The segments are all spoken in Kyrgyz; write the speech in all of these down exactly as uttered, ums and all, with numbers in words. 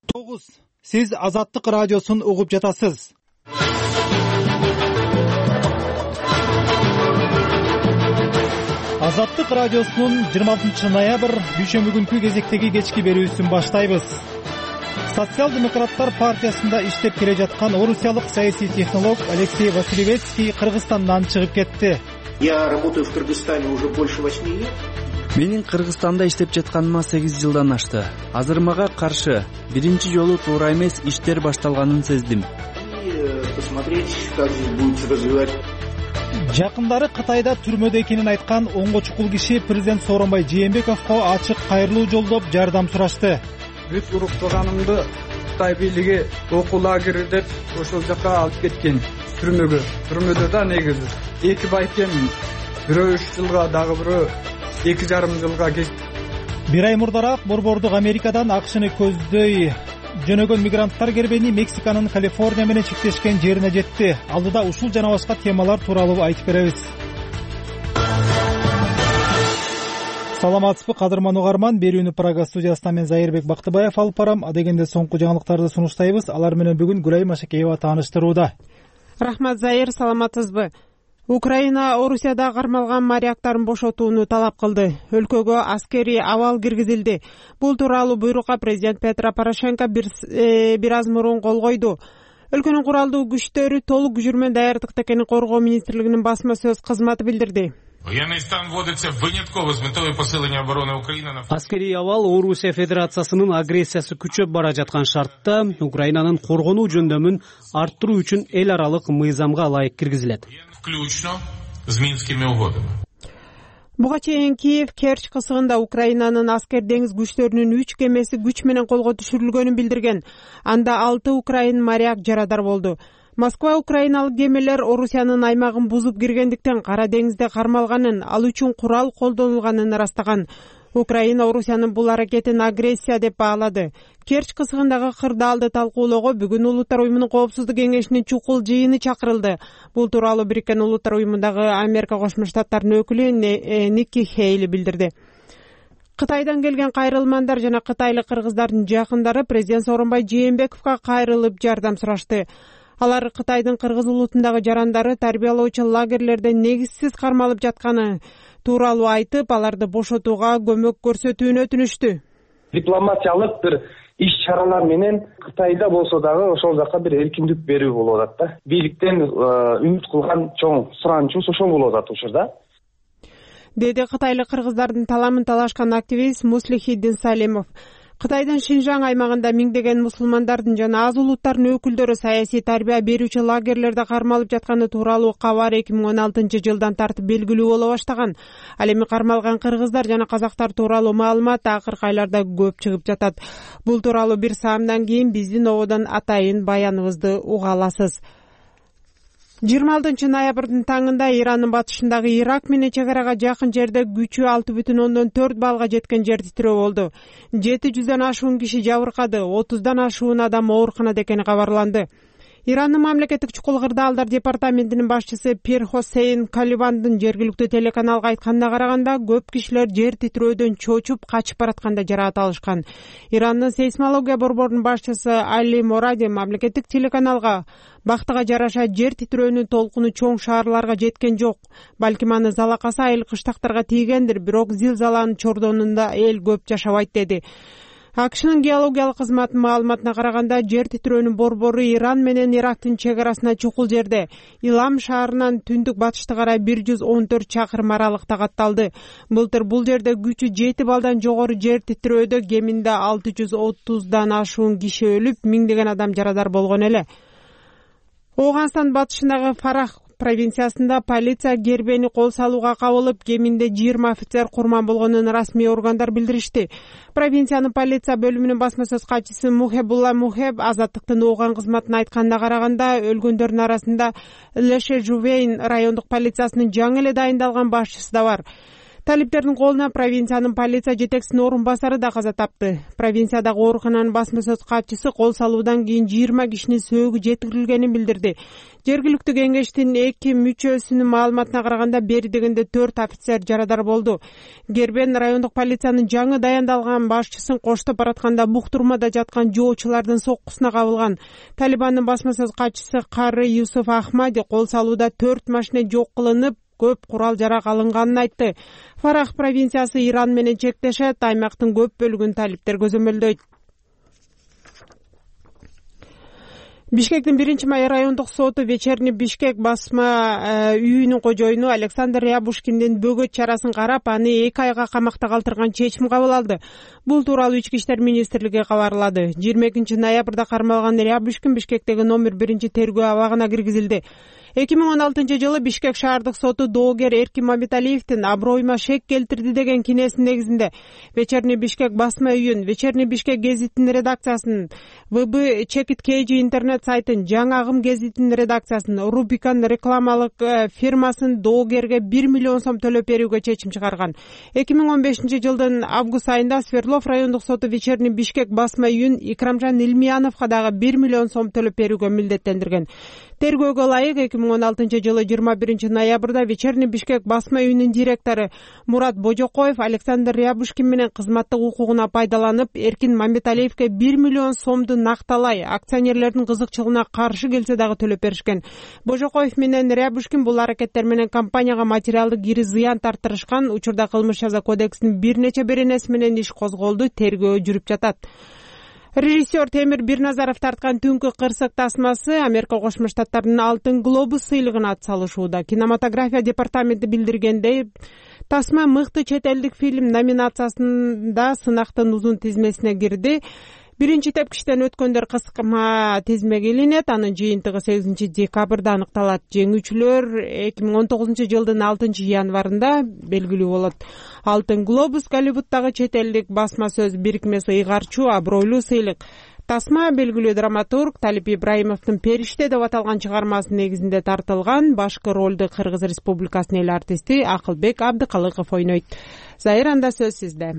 тогуз. Сиз Азаттык радиосун угуп жатасыз. Азаттык радиосунун жыйырма алтынчы ноябрь дүйшөмбү күнкү кезектеги кечки берүүсүн баштайбыз. Социал-демократтар партиясында иштеп келе жаткан орусиялык саясий технолог Алексей Василевецкий Кыргызстандан чыгып кетти. Я работаю в Кыргызстане уже больше восьми лет. Менин Кыргызстанда иштеп жатканыма сегиз жылдан ашты. Азыр мага каршы биринчи жолу туура эмес иштер башталганын сездим. И посмотреть, как здесь будет развивать. Жакындары Кытайда түрмөдө экенин айткан оңго чукул киши президент Сооронбай Жээнбековго ачык кайрылуу жолдоп жардам сурашты. Бүт уруктаганымды Кытай бийлиги окуу лагери деп ошол жака алып кеткен түрмөгө. Түрмөдө да негизи эки байкем, бирөө үч жылга, дагы бирөө эки жарым жылга кетти. Бир ай мурдараак борбордук Америкадан АКШны көздөй жөнөгөн мигранттар кербени Мексиканын Калифорния менен чектешкен жерине жетти. Алдыда ушул жана башка темалар тууралуу айтып беребиз. Саламатсызбы кадырман угарман, берүүнү Прага студиясынан мен Зайырбек Бактыбаев алып барам. Адегенде соңку жаңылыктарды сунуштайбыз. Алар менен бүгүн Гүлай Машакеева тааныштырууда. Рахмат, Зайыр, саламатсызбы? Украина Орусияда кармалган моряктарын бошотууну талап кылды. Өлкөгө аскерий абал киргизилди. Бул тууралуу буйрукка президент Петро Порошенко бир, э, бир аз мурун кол койду. Өлкөнүн куралдуу күчтөрү толук жүрмөн даярдыкта экенин Коргоо министрлигинин басма сөз кызматы билдирди. Аскерий абал Орусия Федерациясынын агрессиясы күчөп бара жаткан шартта Украинанын коргонуу жөндөмүн арттыруу үчүн эл аралык мыйзамга ылайык киргизилет. Буга чейин Киев Керчь кысыгында Украинанын аскер деңиз күчтөрүнүн үч кемеси күч менен колго түшүрүлгөнүн билдирген. Анда алты украин моряк жарадар болду. Москва украиналык кемелер Орусиянын аймагын бузуп киргендиктен Кара деңизде кармалганын, ал үчүн курал колдонулганын ырастаган. Украина Орусиянын бул аракетин агрессия деп баалады. Керчь кысыгындагы кырдаалды талкуулоого бүгүн Улуттар уюмунун коопсуздук кеңешинин чукул жыйыны чакырылды. Бул тууралуу Бириккен Улуттар уюмундагы Америка Кошмо Штаттарынын өкүлү Ники Хейли билдирди. Кытайдан келген кайрылмандар жана кытайлык кыргыздардын жакындары президент Сооронбай Жээнбековго кайрылып жардам сурашты. Алар Кытайдын кыргыз улутундагы жарандары тарбиялоочу лагерлерде негизсиз кармалып жатканы тууралуу айтып, аларды бошотууга көмөк көрсөтүүнү өтүнүштү. Дипломатиялык бир иш-чаралар менен Кытайда болсо дагы ошол жака бир эркиндик берүү болуп атат да. Бийликтен үмүт кылган чоң суранчубуз ошол болуп атат учурда. Деди кытайлык кыргыздардын таламын талашкан активист Муслихиддин Салимов. Кытайдын Шинжаң аймагында миңдеген мусулмандардын жана аз улуттардын өкүлдөрү саясий тарбия берүүчү лагерлерде кармалып жатканы тууралуу кабар эки миң он алтынчы жылдан тартып белгилүү боло баштаган. Ал эми кармалган кыргыздар жана казактар тууралуу маалымат акыркы айларда көп чыгып жатат. Бул тууралуу бир саамдан кийин биздин ободон атайын баяныбызды уга аласыз. жыйырма алтынчы ноябрдын таңында Ирандын батышындагы Ирак менен чек арага жакын жерде күчү алты бүтүн ондон төрт балга жеткен жер титирөө болду. жети жүздөн ашуун киши жабыркады, отуздан ашуун адам ооруканада экени кабарланды. Ирандын мамлекеттик чукул кырдаалдар департаментинин башчысы Пир Хосейн Калибандын жергиликтүү телеканалга айтканына караганда, көп кишилер жер титирөөдөн чочуп качып баратканда жараат алышкан. Ирандын сейсмология борборунун башчысы Али Моради мамлекеттик телеканалга бактыга жараша жер титирөөнүн толкуну чоң шаарларга жеткен жок. Балким аны залакасы айыл кыштактарга тийгендир, бирок зилзаланын чордонунда эл көп жашабайт деди. АКШнын геологиялык кызматынын маалыматына караганда, жер титирөөнүн борбору Иран менен Ирактын чек арасына чукул жерде, Илам шаарынан түндүк батышты карай бир жүз он төрт чакырым аралыкта катталды. Былтыр бул жерде күчү жети балдан жогору жер титирөөдө кеминде алты жүз отуздан ашуун киши өлүп, миңдеген адам жарадар болгон эле. Оганстан батышындагы Фарах провинциясында полиция гербени кол салууга кабылып, кеминде жыйырма офицер курман болгонун расмий органдар билдиришти. Провинциянын полиция бөлүмүнүн басма сөз катчысы Мухебулла Мухеб Азаттыктын ооган кызматына айтканына караганда, өлгөндөрдүн арасында Леше Жувейн райондук полициясынын жаңы эле дайындалган башчысы да бар. Талиптердин колуна провинциянын полиция жетекчисинин орун басары да каза тапты. Провинциядагы оорукананын басма сөз катчысы кол салуудан кийин жыйырма кишинин сөөгү жеткирилгенин билдирди. Жергиликтүү кеңештин эки мүчөсүнүн маалыматына караганда бери дегенде төрт офицер жарадар болду. Гербен райондук полициянын жаңы даяндалган башчысын коштоп баратканда буктурмада жаткан жоочулардын соккусуна кабылган. Талибандын басма сөз катчысы Кары Юсуф Ахмади кол салууда төрт машина жок кылынып, көп курал жарак алынганын айтты. Фарах провинциясы Иран менен чектешет, аймактын көп бөлүгүн талиптер көзөмөлдөйт. Бишкектин биринчи май райондук соту Вечерний Бишкек басма үйүнүн кожоюну Александр Рябушкиндин бөгөт чарасын карап, аны эки айга камакта калтырган чечим кабыл алды. Бул тууралуу Ички иштер министрлиги кабарлады. жыйырма экинчи ноябрда кармалган Рябушкин Бишкектеги номер биринчи тергөө абагына киргизилди. эки миң он алтынчы жылы Бишкек шаардык соту доогер Эркин Мамиталиевдин аброюма шек келтирди деген кинесинин негизинде Вечерний Бишкек басма үйүн, Вечерний Бишкек гезитинин редакциясын, ВБ Чекит Кейжи интернет сайтын, Жаңы Агым гезитинин редакциясын, Рубикан рекламалык фирмасын доогерге бир миллион сом төлөп берүүгө чечим чыгарган. эки миң он бешинчи жылдын август айында Свердлов райондук соту Вечерний Бишкек басма үйүн Икрамжан Илмияновго дагы бир миллион сом төлөп берүүгө милдеттендирген. Тергөөгө ылайык эки миң он алтынчы жылы жыйырма биринчи ноябрда Вечерний Бишкек басма үйүнүн директору Мурат Божокоев Александр Рябушкин менен кызматтык укугуна пайдаланып, Эркин Мамиталиевге бир миллион сомду накталай акционерлердин кызыкчылыгына каршы келсе дагы төлөп беришкен. Божокоев менен Рябушкин бул аракеттер менен компанияга материалдык кири зыян тартырышкан. Учурда кылмыш жаза кодексинин бир нече беренеси менен иш козголду, тергөө жүрүп жатат. Режиссер Темир Бирназаров тарткан Түнкү кырсык тасмасы Америка Кошмо Штаттарынын Алтын глобус сыйлыгына атсалышууда. Кинематография департаменти билдиргендей, тасма мыкты чет элдик фильм номинациясында сынактын узун тизмесине кирди. Биринчи тепкичтен өткөндөр кыскырма тизмеге илинет, анын жыйынтыгы сегизинчи декабрда аныкталат. Жеңүүчүлөр эки миң он тогузунчу жылдын алтынчы январында белгилүү болот. Алтын глобус Голливуддагы чет элдик басма сөз бирикмеси ыйгарчу абройлуу сыйлык. Тасма белгилүү драматург Талип Ибраимовдун Периште деп аталган чыгармасынын негизинде тартылган. Башкы ролду Кыргыз Республикасынын эл артисти Акылбек Абдыкалыков ойнойт. Зайранда сөз сизде.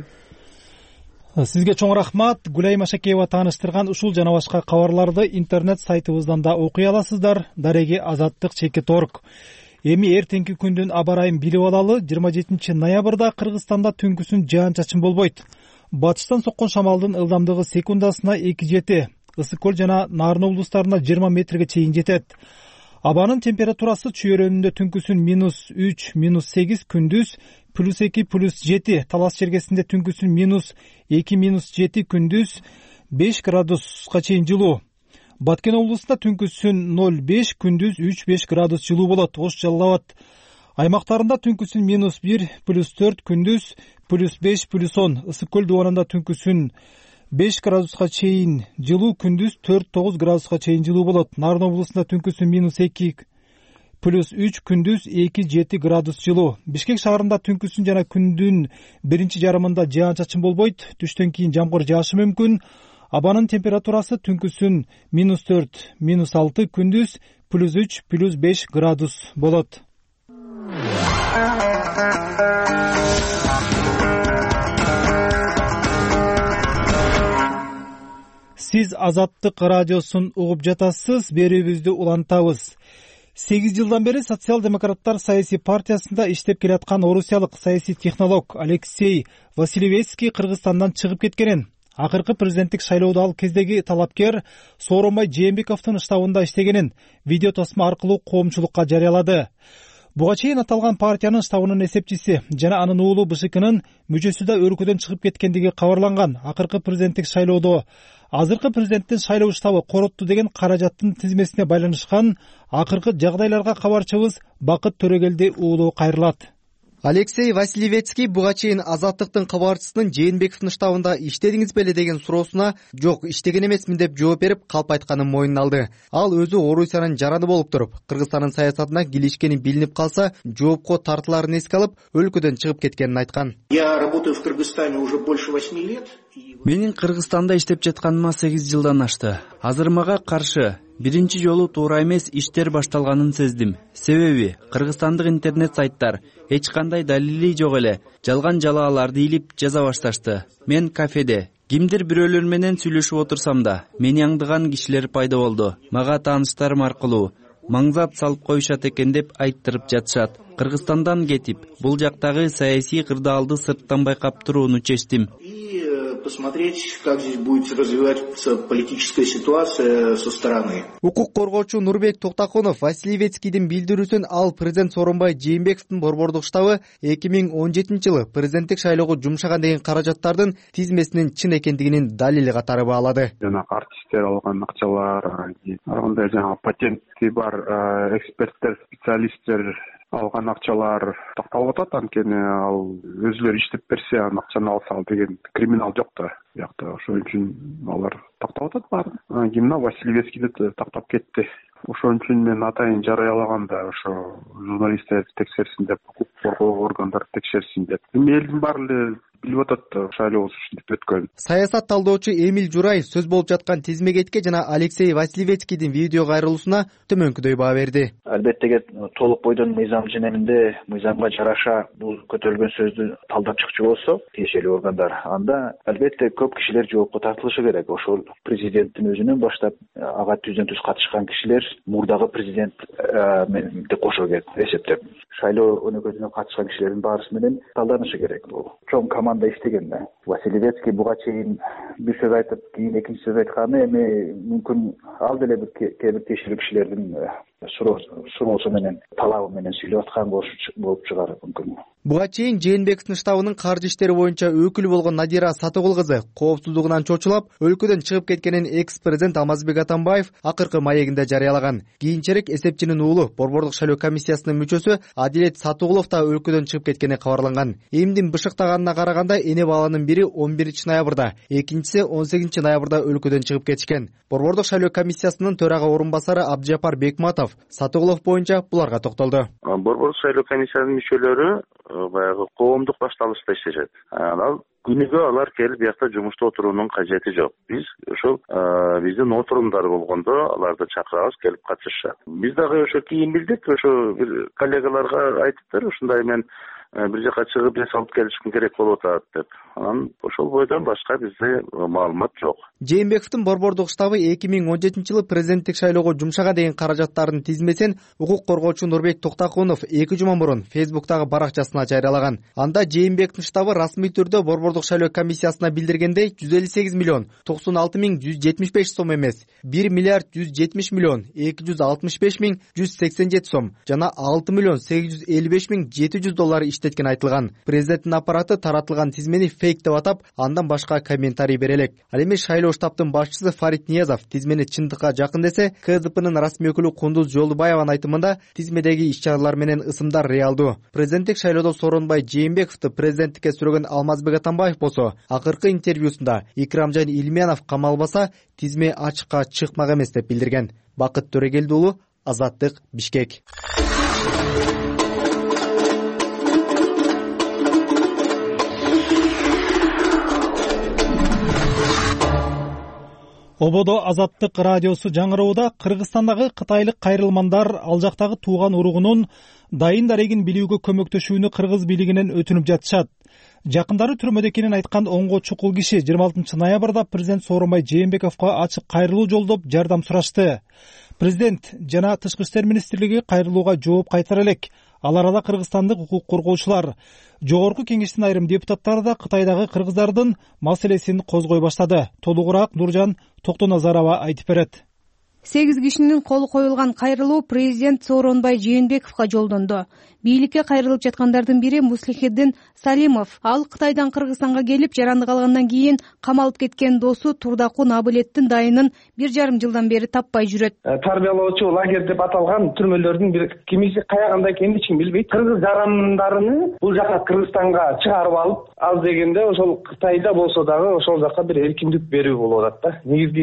Сизге чоң рахмат. Гүлай Машакеева тааныштырган ушул жана башка кабарларды интернет сайтыбыздан да окуй аласыздар. Дареги Азаттык чекит точка орг. Эми эртеңки күндүн аба ырайын билип алалы. жыйырма жетинчи ноябрда Кыргызстанда түнкүсүн жаан-чачын болбойт. Батыштан соккон шамалдын ылдамдыгы секундасына эки жети, Ысык көл жана Нарын облустарында жыйырма метрге чейин жетет. Абанын температурасы чүйөрөнүндө түнкүсүн минус үч, минус сегиз, күндүз плюс эки, плюс жети, Талас жергесинде түнкүсүн минус эки, минус жети, күндүз беш градуска чейин жылуу. Баткен облусунда түнкүсүн ноль беш, күндүз үч беш градус жылуу болот. Ош Жалал Абад аймактарында түнкүсүн минус бир, плюс төрт, күндүз плюс беш, плюс он. Ысык көл дубанында түнкүсүн беш градуска чейин жылуу, күндүз төрт тогуз градуска чейин жылуу болот. Нарын облусунда түнкүсүн минус эки, плюс үч, күндүз эки жети градус жылуу. Бишкек шаарында түнкүсүн жана күндүн биринчи жарымында жаан-чачын болбойт. Түштөн кийин жамгыр жаашы мүмкүн. Абанын температурасы түнкүсүн минус төрт, минус алты, күндүз плюс үч, плюс беш градус болот. Сиз Азаттык радиосун угуп жатасыз. Берүүбүздү улантабыз. сегиз жылдан бери социал-демократтар саясий партиясында иштеп келаткан орусиялык саясий технолог Алексей Василевецкий Кыргызстандан чыгып кеткенин, акыркы президенттик шайлоодо ал кездеги талапкер Сооронбай Жээнбековдун штабында иштегенин видео тасма аркылуу коомчулукка жарыялады. Буга чейин аталган партиянын штабынын эсепчиси жана анын уулу БШКнын мүчөсү да өлкөдөн чыгып кеткендиги кабарланган. Акыркы президенттик шайлоодо азыркы президенттин шайлоо штабы коротту деген каражаттын тизмесине байланышкан акыркы жагдайларга кабарчыбыз Бакыт Төрөгелди уулу кайрылат. Алексей Василевецкий буга чейин Азаттыктын кабарчысынын Жээнбековдун штабында иштедиңиз беле деген суроосуна жок, иштеген эмесмин деп жооп берип, калп айтканын мойнуна алды. Ал өзү Орусиянын жараны болуп туруп, Кыргызстандын саясатына килишкени билинип калса, жоопко тартыларын эске алып, өлкөдөн чыгып кеткенин айткан. Я работаю в Кыргызстане уже больше восьми лет. Менин Кыргызстанда иштеп жатканыма сегиз жылдан ашты. Азыр мага каршы биринчи жолу туура эмес иштер башталганын сездим. Себеби кыргызстандык интернет сайттар эч кандай далили жок эле жалган жалааларды илип жаза башташты. Мен кафеде кимдир бирөөлөр менен сүйлөшүп отурсам да мени аңдыган кишилер пайда болду. Мага тааныштарым аркылуу маңзат салып коюшат экен деп айттырып жатышат. Кыргызстандан кетип, бул жактагы саясий кырдаалды сырттан байкап турууну чечтим. Посмотреть, как здесь будет развиваться политическая ситуация со стороны. Укук коргоочу Нурбек Токтакунов Васильевецкийдин билдирүүсүн ал президент Сооронбай Жээнбековдун борбордук штабы эки миң он жетинчи жылы президенттик шайлоого жумшаган деген каражаттардын тизмесинин чын экендигинин далили катары баалады. Жана артисттер алган акчалар, ар кандай жаңа патенти бар эксперттер, специалисттер алган акчалар такталып атат. Анткени ал өзүлөрү иштеп берсе, анын акчаны алса деген криминал жок да биякта. Ошон үчүн алар такталып атат баары. Кимна Васильевецкийди тактап кетти. Ошон үчүн мен атайын жарыялаганда ошо журналисттер текшерсин деп, укук коргоо органдары текшерсин деп. Эми элдин баары эле билип атат шайлоо ушинтип өткөн. Саясат талдоочу Эмиль Жураев сөз болуп жаткан тизмегетке жана Алексей Васильевецкийдин видео кайрылуусуна төмөнкүдөй баа берди. Албетте толук бойдон мыйзам женеминде мыйзамга жараша бул көтөрүлгөн сөздү талдап чыкчу болсо, тиешелүү органдар, анда албетте көп кишилер жоопко тартылышы керек. Ошол президенттин өзүнөн баштап ага түздөн түз катышкан кишилер мурдагы президент менде кошо деп эсептеп, шайлоо өнөкөтүнө катышкан кишилердин баарысы менен талданышы керек. Бул чоң команда иштеген да. Васильевецкий буга чейин бир сөз айтып, кийин экинчи сөз айтканы эми мүмкүн ал деле бир кээ бир тиешелүү кишилердин суроосу менен, талабы менен сүйлөп аткан болуп чыгар мүмкүн. Буга чейин Жээнбековдун штабынын каржы иштери боюнча өкүлү болгон Надира Сатыгул кызы коопсуздугунан чочулап, өлкөдөн чыгып кеткенин экс-президент Алмазбек Атамбаев акыркы маегинде жарыялаган. Кийинчерээк эсепчинин уулу борбордук шайлоо комиссиясынын мүчөсү Адилет Сатыгулов да өлкөдөн чыгып кеткени кабарланган. Эмдин бышыктаганына караганда эне баланын бири он биринчи ноябрда, экинчиси он сегизинчи ноябрда өлкөдөн чыгып кетишкен. Борбордук шайлоо комиссиясынын төрага орун басары Абдыжапар Бекматов Сатыгулов боюнча буларга токтолду. Борбордук шайлоо комиссиянын мүчөлөрү баягы коомдук башталышта иштешет. Анан күнүгө алар келип биякта жумушта отуруунун кажети жок. Биз ошол биздин отурумдар болгондо аларды чакырабыз, келип катышышат. Биз дагы ошо кийин билдик, ошо бир коллегаларга айтыптыр, ушундай мен бир жака чыгып эс алып келишим керек болуп атат деп. Анан ошол бойдон башка бизде маалымат жок. Жээнбековдун борбордук штабы эки миң он жетинчи жылы президенттик шайлоого жумшага деген каражаттардын тизмесин укук коргоочу Нурбек Токтакунов эки жума мурун Фейсбуктагы баракчасына жарыялаган. Анда Жээнбековдун штабы расмий түрдө борбордук шайлоо комиссиясына билдиргендей жүз элүү сегиз миллион токсон алты миң жүз жетимиш беш сом эмес, бир миллиард жүз жетимиш миллион эки жүз алтымыш беш миң жүз сексен жети сом жана алты миллион сегиз жүз элүү беш миң жети жүз доллар иштеткен айтылган. Президенттин аппараты таратылган тизмени фейк деп атап, андан башка комментарий бере элек. Ал эми шайлоо штабтын башчысы Фарид Ниязов тизмени чындыкка жакын десе, КДПнын расмий өкүлү Кундуз Жолдубаеванын айтымында тизмедеги иш-чаралар менен ысымдар реалдуу. Президенттик шайлоодо Сооронбай Жээнбековду президенттикке сүрөгөн Алмазбек Атамбаев болсо, акыркы интервьюсунда Икрамжан Илмиянов камалбаса тизме ачыкка чыкмак эмес деп билдирген. Бакыт Төрөгелди уулу, Азаттык, Бишкек. Ободо Азаттык радиосу жаңыроуда Кыргызстандагы кытайлык кайрылмандар ал жактагы тууган уругунун дайын дарегин билүүгө көмөктөшүүнү кыргыз бийлигинен өтүнүп жатышат. Жакындары түрмөдө экенин айткан оңго чукул киши жыйырма алтынчы ноябрда президент Сооронбай Жээнбековго ачык кайрылуу жолдоп жардам сурашты. Президент жана Тышкы иштер министрлиги кайрылууга жооп кайтара элек. Ал арада кыргызстандык укук коргоочулар, жогорку кеңештин айрым депутаттары да Кытайдагы кыргыздардын маселесин козгой баштады. Толугураак Нуржан Токтоназарова айтып берет. сегиз кишинин колу коюлган кайрылуу президент Сооронбай Жээнбековго жолдонду. Бийликке кайрылып жаткандардын бири Муслихиддин Салимов. Ал Кытайдан Кыргызстанга келип, жаранды калгандан кийин камалып кеткен досу Турдакун Абылеттин дайынын бир жарым жылдан бери таппай жүрөт. Тарбиялоочу лагерь деп аталган түрмөлөрдүн бир кимиси каягында экенин эч ким билбейт. Кыргыз жарандарыны бул жака Кыргызстанга чыгарып алып, ал дегенде ошол Кытайда болсо дагы ошол жака бир эркиндик берүү болуп атат да. Негизги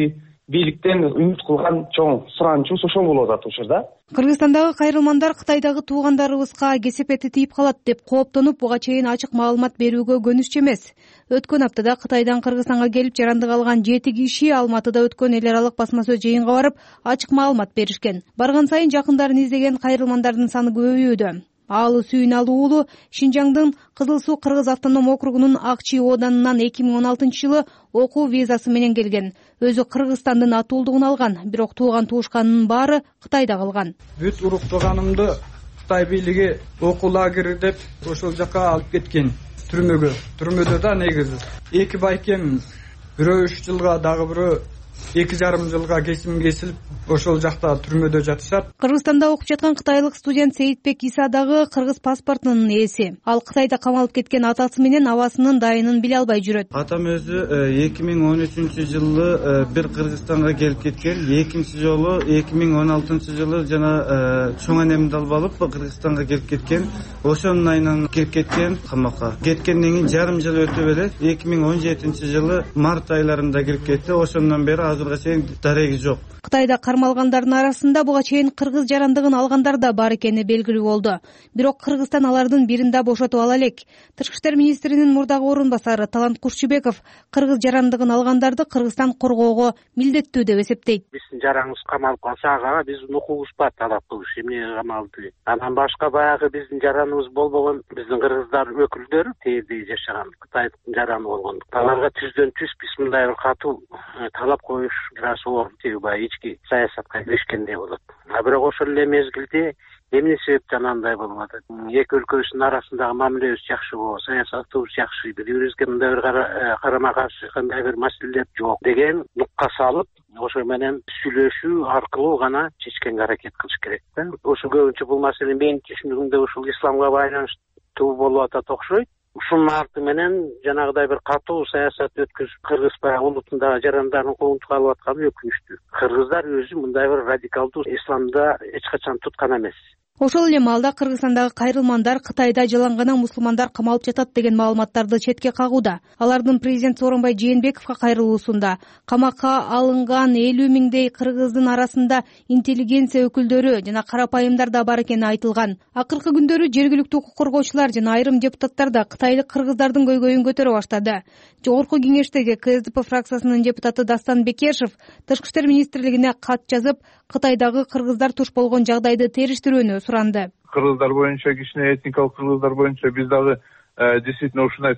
бийликтен үмүт кылган чоң суранычыбыз ошол болуп атат учурда. Кыргызстандагы кайрылмандар Кытайдагы туугандарыбызга кесепети тийип калат деп кооптонуп, буга чейин ачык маалымат берүүгө көнүшчү эмес. Өткөн аптада Кытайдан Кыргызстанга келип жарандык алган жети киши Алматыда өткөн эл аралык басма сөз жыйынга барып ачык маалымат беришкен. Барган сайын жакындарын издеген кайрылмандардын саны көбөйүүдө. Аалы Сүйүналуу уулу Шинжаңдын Кызыл Суу Кыргыз автоном округунун Акчи оданынан эки миң он алтынчы жылы окуу визасы менен келген. Өзү Кыргызстандын атуулдугун алган, бирок тууган туушканынын баары Кытайда калган. Бүт уруктуганымды Кытай бийлиги окуу лагери деп ошол жака алып кеткен, түрмөгө. Түрмөдө да негизи эки байкем бирөө үч жылга, дагы бирөө эки жарым жылга кесим кесилип ошол жакта түрмөдө жатышат. Кыргызстанда окуп жаткан кытайлык студент Сейитбек Иса дагы кыргыз паспортунун ээси. Ал Кытайда камалып кеткен атасы менен абасынын дайынын биле албай жүрөт. Атам өзү эки миң он үчүнчү жылы бир Кыргызстанга келип кеткен, экинчи жолу эки миң он алтынчы жылы жана чоң анемди алып алып Кыргызстанга келип кеткен. Ошонун айынан кирип кеткен камакка. Кеткенден кийин жарым жыл өтүп эле эки миң он жетинчи жылы март айларында кирип кетти. Ошондон бери азырга чейин дареги жок. Кытайда кармалгандардын арасында буга чейин кыргыз жарандыгын алгандар да бар экени белгилүү болду. Бирок Кыргызстан алардын бирин да бошотуп ала элек. Тышкы иштер министринин мурдагы орун басары Талант Курчубеков кыргыз жарандыгын алгандарды Кыргызстан коргоого милдеттүү деп эсептейт. Биздин жараңыбыз камалып калса, ага биздин укугубуз бар талап кылыш, эмне камалды. Анан башка баягы биздин жараныбыз болбогон биздин кыргыздар өкүлдөрү тээде жашаган Кытайдын жараны болгон. Аларга түздөн түз биз мындай бир катуу талап коюш бираз оор тегибай ички саясатка киришкендей болот. А бирок ошол эле мезгилде эмне себептен андай болуп атат? Эки өлкөбүздүн арасындагы мамилебиз жакшы болот, саясатыбыз жакшы, бири-бирибизге мындай бир карама каршы кандай бир маселелер жок деген нукка салып, ошо менен сүйлөшүү аркылуу гана чечкенге аракет кылыш керек да. Ошо көбүнчө бул маселе менин түшүнүгүмдө ушул исламга байланыштуу болуп атат окшойт. Ушунун арты менен жанагыдай бир катуу саясат өткөзүп кыргыз баягы улутундагы жарандардын коомчулукка алып атканы өкүнүчтүү. Кыргыздар өзү мындай бир радикалдуу исламда эч качан туткан эмес. Ошол эле маалда Кыргызстандагы кайрылмандар Кытайда жалаңгана мусулмандар камалып жатат деген маалыматтарды четке кагууда. Алардын президент Сооронбай Жээнбековго кайрылуусунда камакка алынган элүү миңдей кыргыздын арасында интеллигенция өкүлдөрү жана карапайымдар да бар экени айтылган. Акыркы күндөрү жергиликтүү укук коргоочулар жана айрым депутаттар да кытайлык кыргыздардын көйгөйүн көтөрө баштады. Жогорку кеңештеги КСДП фракциясынын депутаты Дастан Бекешев Тышкы иштер министрлигине кат жазып, Кытайдагы кыргыздар туш болгон жагдайды териштирүүнү суранды. Кыргыздар боюнча, кичине этникалык кыргыздар боюнча биз дагы действительно ушундай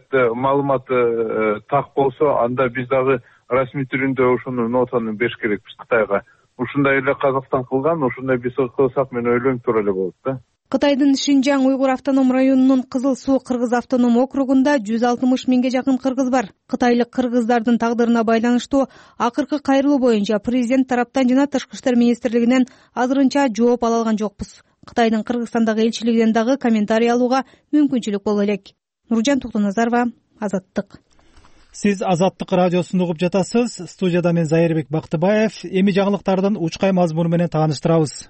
маалыматы так болсо, анда биз дагы расмий түрүндө ушуну нотаны бериш керекпиз Кытайга. Ушундай эле Казакстан кылган, ушундай биз кылсак мен ойлойм туура эле болот да. Кытайдын Шинжаң уйгур автоном районунун Кызыл Суу Кыргыз автоном округунда жүз алтымыш миңге жакын кыргыз бар. Кытайлык кыргыздардын тагдырына байланыштуу акыркы кайрылуу боюнча президент тараптан жана Тышкы иштер министрлигинен азырынча жооп ала алган жокпуз. Кытайдын Кыргызстандагы элчилигинен дагы комментарий алууга мүмкүнчүлүк боло элек. Нуржан Токтоназарова, Азаттык. Сиз Азаттык радиосун угуп жатасыз. Студияда мен Зайырбек Бактыбаев. Эми жаңылыктардын учкай мазмуну менен тааныштырабыз.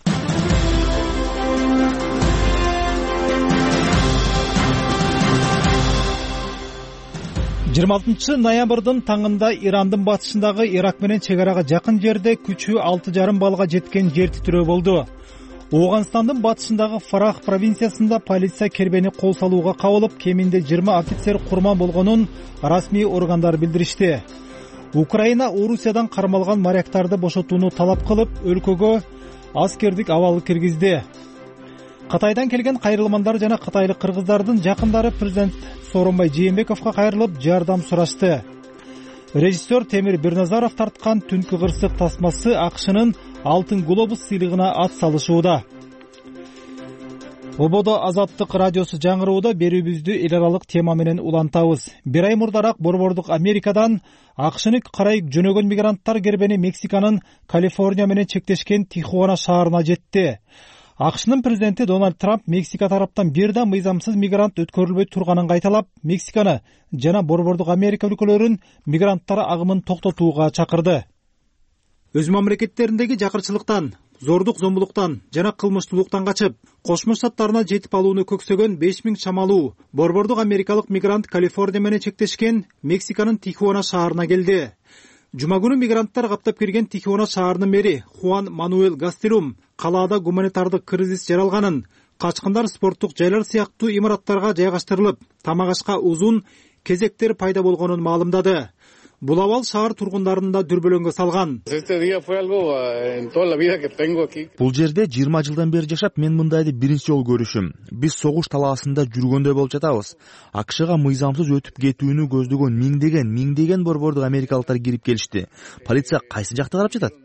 жыйырма алтынчы ноябрдын таңында Ирандын батышындагы Ирак менен чек арага жакын жерде күчү алты жарым баллга жеткен жер титирөө болду. Ооганстандын батышындагы Фарах провинциясында полиция кербени кол салууга кабылып, кеминде жыйырма офицер курман болгонун расмий органдар билдиришти. Украина Орусиядан кармалган моряктарды бошотууну талап кылып, өлкөгө аскердик абал киргизди. Кытайдан келген кайрылмандар жана кытайлык кыргыздардын жакындары президент Сооронбай Жээнбековго кайрылып, жардам сурашты. Режиссер Темир Бирназаров тарткан Түнкү кырсык тасмасы АКШнын Алтын глобус сыйлыгына ат салышууда. Ободо Азаттык радиосу жаңырууда берүүбүздү эл аралык тема менен улантабыз. Бир ай мурдараак Борбордук Америкадан АКШны карай жөнөгөн мигранттар кербени Мексиканын Калифорния менен чектешкен Тихуана шаарына жетти. АКШнын президенти Дональд Трамп Мексика тараптан бир да мыйзамсыз мигрант өткөрүлбөй турганын кайталап, Мексиканы жана Борбордук Америка өлкөлөрүн мигранттар агымын токтотууга чакырды. Өз мамлекеттериндеги жакырчылыктан, зордук зомбулуктан жана кылмыштуулуктан качып, Кошмо Штаттарына жетип алууну көксөгөн беш миң чамалуу борбордук америкалык мигрант Калифорния менен чектешкен Мексиканын Тихуана шаарына келди. Жума күнү мигранттар каптап кирген Тихуана шаарынын мэри Хуан Мануэль Гастелум калаада гуманитардык кризис жаралганын, качкындар спорттук жайлар сыяктуу имараттарга жайгаштырылып, тамак ашка uzun кезектер пайда болгонун маалымдады. Бул абал шаар тургундарын да дүрбөлөңгө салган. Бул жерде жыйырма жылдан бери жашап, мен мындайды биринчи жолу көрүшүм. Биз согуш талаасында жүргөндөй болуп жатабыз. АКШга мыйзамсыз өтүп кетүүнү көздөгөн миңдеген, миңдеген борбордук америкалыктар кирип келишти. Полиция кайсы жакты карап жатат?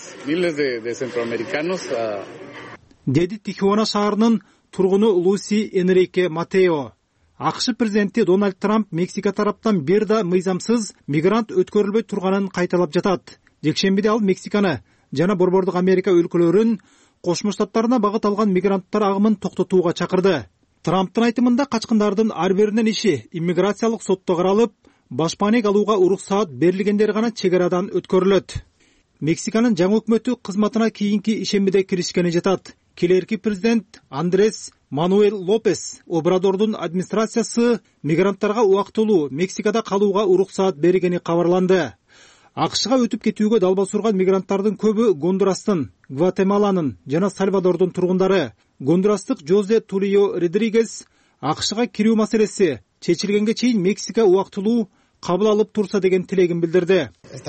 Деди Тихуана шаарынын тургуну Луси Энрике Матео. АКШ президенти Дональд Трамп Мексика тараптан бир да мыйзамсыз мигрант өткөрүлбөй турганын кайталап жатат. Жекшембиде ал Мексиканы жана борбордук Америка өлкөлөрүн Кошмо Штаттарына багыт алган мигранттар агымын токтотууга чакырды. Трамптын айтымында качкындардын ар биринин иши иммиграциялык сотто каралып, башпаанек алууга уруксаат берилгендер гана чек арадан өткөрүлөт. Мексиканын жаңы өкмөтү кызматына кийинки ишембиде киришкени жатат. Келерки президент Андрес Мануэль Лопес Обрадордун администрациясы мигранттарга убактылуу Мексикада калууга уруксаат бергени кабарланды. АКШга өтүп кетүүгө далбаса урган мигранттардын көбү Гондурастын, Гватемаланын жана Сальвадордун тургундары. Гондурастык Жозе Тулио Родригес АКШга кирүү маселеси чечилгенге чейин Мексика убактылуу кабыл алып турса деген тилегин билдирди.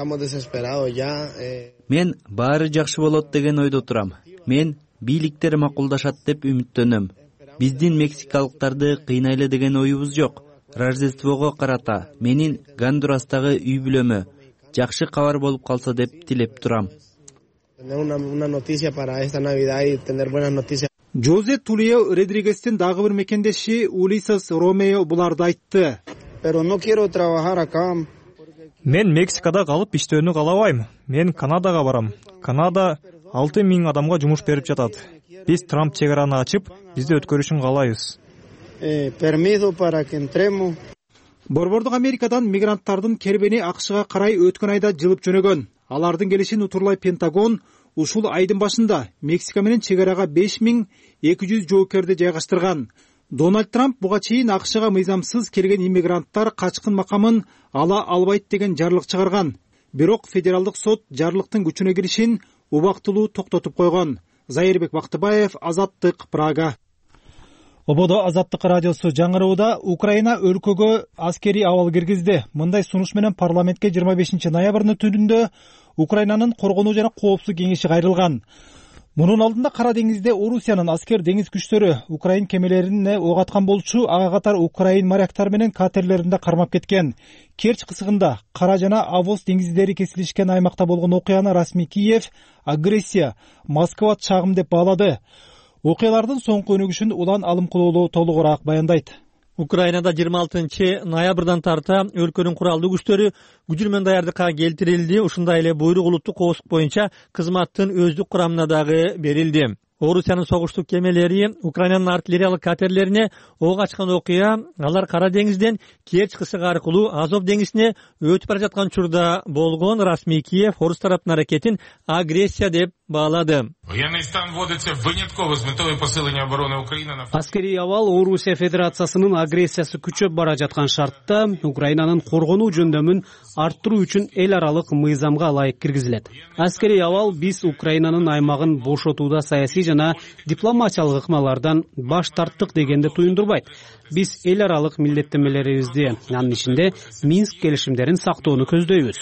Мен баары жакшы болот деген ойдо турам. Мен бийликтер макулдашат деп үмүттөнөм. Биздин мексикалыктарды кыйнайлы деген оюбуз жок. Рождествого карата менин Гондурастагы үй бүлөмө жакшы кабар болуп калса деп тилеп турам. Жозе Тулио Родригестин дагы бир мекендеши Улисес Ромео буларды айтты. Мен Мексикада калып иштөөнү каалабайм. Мен Канадага барам. Канада алты миң адамга жумуш берип жатат. Биз Трамп чек араны ачып, бизди өткөрүшүн каалайбыз. Борбордук Америкадан мигранттардын кербени АКШга карай өткөн айда жылып жөнөгөн. Алардын келишин утурлай Пентагон ушул айдын башында Мексика менен чек арага беш миң эки жүз жоокерди жайгаштырган. Дональд Трамп буга чейин АКШга мыйзамсыз келген иммигранттар качкын макамын ала албайт деген жарлык чыгарган. Бирок федералдык сот жарлыктын күчүнө киришин убактылуу токтотуп койгон. Зайырбек Бактыбаев, Азаттык, Прага. Ободо Азаттык радиосу жаңырууда Украина өлкөгө аскери абал киргизди. Мындай сунуш менен парламентке жыйырма бешинчи ноябрдын түнүндө Украинанын коргонуу жана коопсуздук кеңеши кайрылган. Мунун алдында Кара деңизде Орусиянын аскер деңиз күчтөрү Украин кемелерине ок аткан болчу, ага катар Украин моряктары менен катерлеринде кармап кеткен. Керч кысыгында Кара жана Авоз деңиздери кесилишкен аймакта болгон окуяны расмий Киев агрессия, Москва чагым деп баалады. Окуялардын соңку өнүгүшүн Улан Алымкулуулу толугураак баяндайт. Украинада жыйырма алтынчы ноябрдан тарта өлкөнүн куралдуу күчтөрү күжүрмөн даярдыкка келтирилди. Ушундай эле буйрук улуттук коопсуздук боюнча кызматтын өздүк курамына дагы берилди. Орусиянын согуштук кемелери Украинанын артиллериялык катерлерине ок ачкан окуя алар Кара деңизден Керч кысыгы аркылуу Азов деңизине өтүп бара жаткан учурда болгон. Расмий Киев орус тараптын аракетин агрессия деп баалады. Аскерий абал Орусия Федерациясынын агрессиясы күчөп бара жаткан шартта Украинанын коргонуу жөндөмүн арттыруу үчүн эл аралык мыйзамга ылайык киргизилет. Аскерий абал биз Украинанын аймагын бошотууда саясий жана дипломатиялык ыкмалардан баш тарттык дегенди туюндурбайт. Биз эл аралык милдеттенмелерибизди, анын ичинде Минск келишимдерин сактоону көздөйбүз.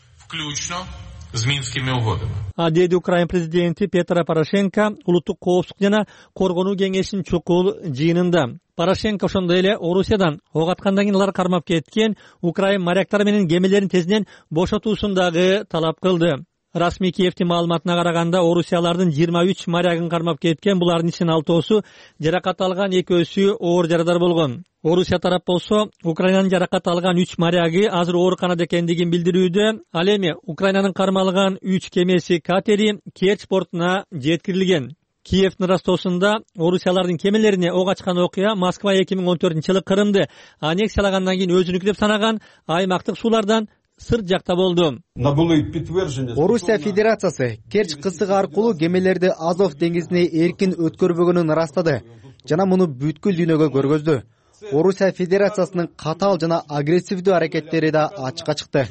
А деди Украин президенти Петро Порошенко улуттук коопсуздук жана коргонуу кеңешинин чукул жыйынында. Порошенко ошондой эле Орусиядан ок аткандан кийин алар кармап кеткен Украин моряктары менен кемелерин тезинен бошотуусун дагы талап кылды. Расмий Киевтин маалыматына караганда Орусиялардын жыйырма үч морягын кармап кеткен. Булардын ичинен алтоосу жаракат алган, экөөсү оор жарадар болгон. Орусия тарап болсо Украинанын жаракат алган үч моряги азыр ооруканада экендигин билдирүүдө. Ал эми Украинанын кармалган үч кемеси катери Керч портуна жеткирилген. Киевдин растоосунда Орусиялардын кемелерине ок ачкан окуя Москва эки миң он төртүнчү жылы Крымды аннексиялагандан кийин өзүнүкү деп санаган аймактык суулардан сырт жакта болду. Орусия Федерациясы Керч кысыгы аркылуу кемелерди Азов деңизине эркин өткөрбөгөнүн ырастады жана муну бүткүл дүйнөгө көргөздү. Орусия Федерациясынын катаал жана агрессивдүү аракеттери да ачыкка чыкты.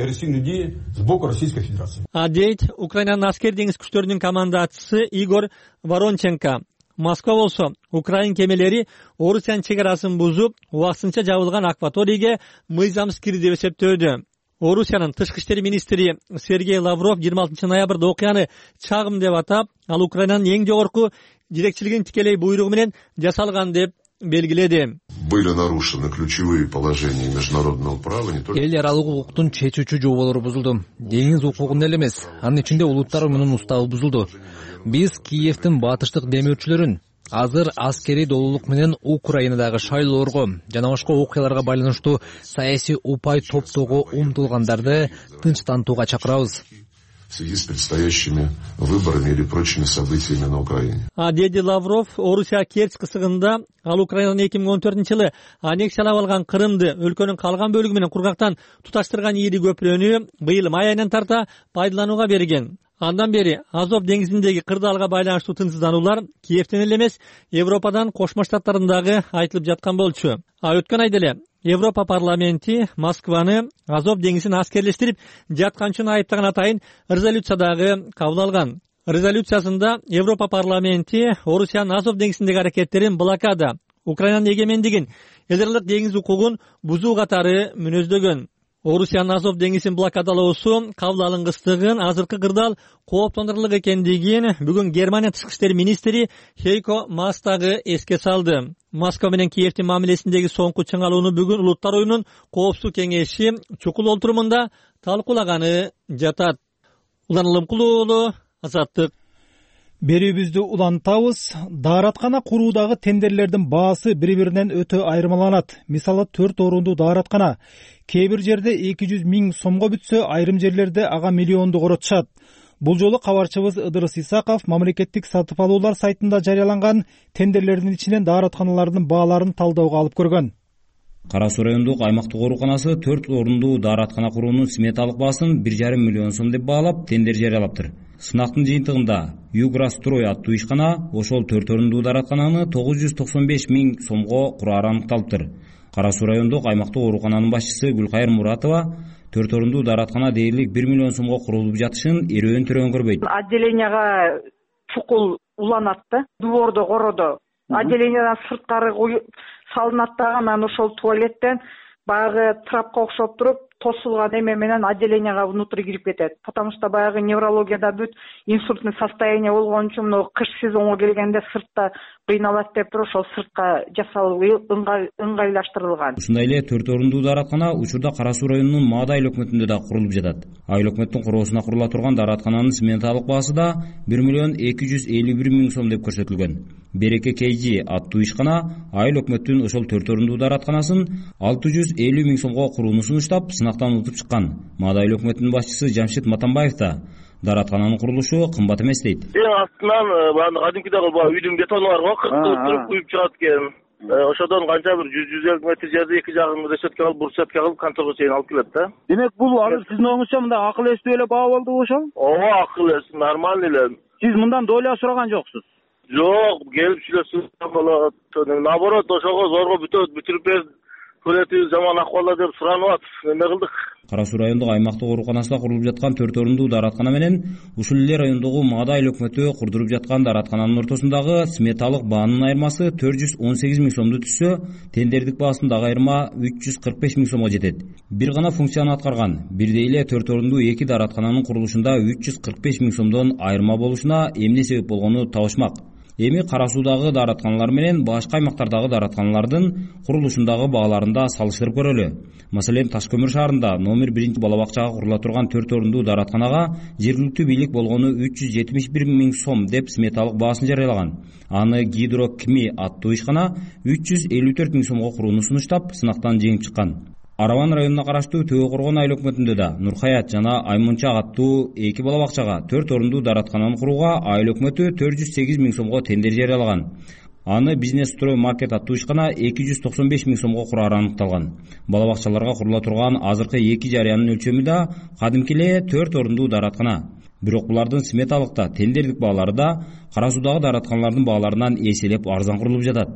Дейт Украинанын аскер деңиз күчтөрүнүн командачысы Игорь Воронченко. Москва болсо Украин кемелери Орусиянын чек арасын бузуп, убактысынча жабылган акваторияга мыйзамсыз кирди деп эсептөөдө. Орусиянын тышкы иштер министри Сергей Лавров жыйырма алтынчы ноябрда окуяны чагым деп атап, ал Украинанын эң жогорку жетекчилигинин тикелей буйругу менен жасалган деп белгиледи. Были нарушены ключевые положения международного права не только эл аралык укуктун чечүүчү жоболору бузулду. Деңиз укугунда эле эмес, анын ичинде улуттар уюмунун уставы бузулду. Биз Киевдин батыштык демөөрчүлөрүн азыр аскерий долуулук менен Украинадагы шайлоорго жана башка окуяларга байланыштуу саясий упай топтоого умтулгандарды тынчтантууга чакырабыз. В связи с предстоящими выборами или прочими событиями на Украине. А деди Лавров Орусия Керчь кысыгында ал Украинанын эки миң он төртүнчү жылы аннексиялап алган Крымды өлкөнүн калган бөлүгү менен кургактан туташтырган ири көпүрөнү быйыл май айынан тарта пайдаланууга берген. Андан бери Азов деңизиндеги кырдаалга байланыштуу тынчсыздануулар Киевден эле эмес, Европадан Кошмо Штаттарындагы айтылып жаткан болчу. А өткөн айда эле Европа парламенти Москваны Азов деңизин аскерлештирип жаткан үчүн айыптаган атайын резолюциядагы кабыл алган. Резолюциясында Европа парламенти Орусиянын Азов деңизиндеги аракеттерин блокада, Украинанын эгемендигин, эл аралык деңиз укугун бузуу катары мүнөздөгөн. Орусиянын Азов деңизин блокадалоосу кабыл алынгыстыгын, азыркы кырдаал кооптондурарлык экендигин бүгүн Германия тышкы иштер министри Хейко Маас дагы эске салды. Москва менен Киевдин мамилесиндеги соңку чыңалууну бүгүн Улуттар уюмунун коопсуздук кеңеши чукул олтурумунда талкуулаганы жатат. Улан Улумкулуу уулу, Азаттык. Берүүбүздү улантабыз. Daarаткана куруудагы тендерлердин баасы бири-биринен өтө айырмаланат. Мисалы төрт орунду daarаткана кээ бир жерде эки жүз миң сомго бүтсө, айрым жерлерде ага миллионду коротушат. Бул жолу кабарчыбыз Ыдырыс Исаков мамлекеттик сатып алуулар сайтында жарыяланган тендерлердин ичинен daarатканалардын бааларын талдаууга алып көргөн. Кара Суу райондук аймактык ооруканасы төрт орунду daarаткана куруунун сметалык баасын бир жарым миллион сом деп баалап тендер жарыялаптыр. Сынактын жыйынтыгында Юграстрой аттуу ишкана ошол төрт орунду daarаткананы тогуз жүз токсон беш миң сомго курары аныкталыптыр. Кара Суу райондук аймактык оорукананын башчысы Гүлкайыр Муратова төрт орунду daarаткана дээрлик бир миллион сомго курулуп жатышын эрөөн төрөң көрбөйт. Отделенияга чукул уланат да, двордо коrodо. Отделениядан сырткары салынат дагы, анан ошол туалеттен баягы трапка окшоп туруп тосулган эме менен отделенияга внутрь кирип кетет. Потому что баягы неврологияда бүт инсультный состояние болгон үчүн мына кыш сезонго келгенде сыртта кыйналат деп туруп ошол сыртка жасалып ыңгайлаштырылган. Ушундай эле төрт орунду daarаткана учурда Кара Суу районунун Маада айыл өкмөтүндө да курулуп жатат. Айыл өкмөттүн куроосуна курула турган daarаткананын сметалык баасы да бир миллион эки жүз элүү бир миң сом деп көрсөтүлгөн. Береке Кейжи аттуу ишкана айыл өкмөттүн ошол төрт орунду daarатканасын алты жүз элүү миң сомго курууну сунуштап, сынактан утуп чыккан. Маада айыл өкмөтүнүн башчысы Жамшит Матамбаев да daarаткананын курулушу кымбат эмес дейт. Эң астынан баягы кадимкидеги баягы үйдүн бетону бар го, кыркылып туруп куюп чыгат экен. Ошодон канча бир жүз жүз элүү метр жерде эки жагын решетка кылып, бурчатка кылып конторго чейин алып келет да. Демек бул азыр сиздин оңуңузча мындай акыл эстүү эле баа болду ошол? Ооба, акыл эс, нормальный эле. Сиз мындан доля сураган жоксуз? Жок, келип сүйлөшсөз болот. Наоборот, ошого зорго бүтөт, бүтүрүп бер, көлөтү жаман акыбалда деп суранып атып, эме кылдык. Кара Суу райондук аймактык ооруканасында курулуп жаткан төрт орунду daarаткана менен ушул эле райондогу Маада айыл өкмөтү курдуруп жаткан daarаткананын ортосундагы сметалык баанын айырмасы төрт жүз он сегиз миң сомду түзсө, тендердик баасындагы айырма үч жүз кырк беш миң сомго жетет. Бир гана функцияны аткарган, бирдей эле төрт орунду эки daarаткананын курулушунда үч жүз кырк беш миң сомдон айырма болушуна эмне себеп болгону табышмак. Эми Кара Суудагы daarатканалар менен башка аймактардагы daarатканалардын курулушундагы бааларында салыштырып көрөлү. Маселен, Ташкөмүр шаарында номер биринчи бала бакчага курула турган төрт орунду daarатканага жергиликтүү бийлик болгону үч жүз жетимиш бир миң сом деп сметалык баасын жарыялаган. Аны Гидрокми аттуу ишкана үч жүз элүү төрт миң сомго курууну сунуштап, сынактан жеңип чыккан. Араван районуна караштуу Төгө Коргон айыл өкмөтүндө да Нурхаят жана Аймунчак аттуу эки бала бакчага төрт орунду daarаткананы курууга айыл өкмөтү төрт жүз сегиз миң сомго тендер жарыялаган. Аны Бизнес Строй Маркет аттуу ишкана эки жүз токсон беш миң сомго курары аныкталган. Бала бакчаларга курула турган азыркы эки жарыянын өлчөмү да кадимки эле төрт орунду daarаткана. Бирок булардын сметалыкта тендердик баалары да Кара Суудагы daarатканалардын бааларынан эселеп арзан курулуп жатат.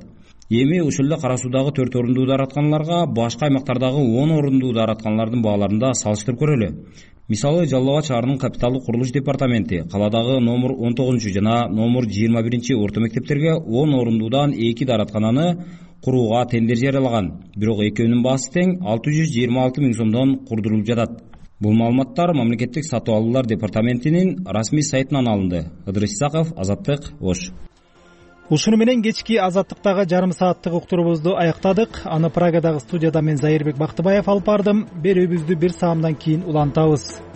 эми ушул эле Кара Суудагы төрт орундуу дааратканаларга башка аймактардагы он орундуу дааратканалардын бааларын салыштырып көрөлү. Мисалы, Жалал Абад шаарынын капиталдык курулуш департаменти каладагы номер он тогузунчу жана номер жыйырма биринчи орто мектептерге он орундуудан эки даараткананы курууга тендер жарыялаган. Бирок экөөнүн баасы тең алты жүз жыйырма алты миң сомдон курдурулуп жатат. Бул маалыматтар мамлекеттик сатып алуулар департаментинин расмий сайтынан алынды. Ыдырыс Исаков, Азаттык, Ош. Ушуну менен кечки Азаттыктагы жарым сааттык уктуруубузду аяктадык. Аны Прагадагы студияда мен Зайырбек Бактыбаев алып бардым. Берүүбүздү бир саамдан кийин улантабыз.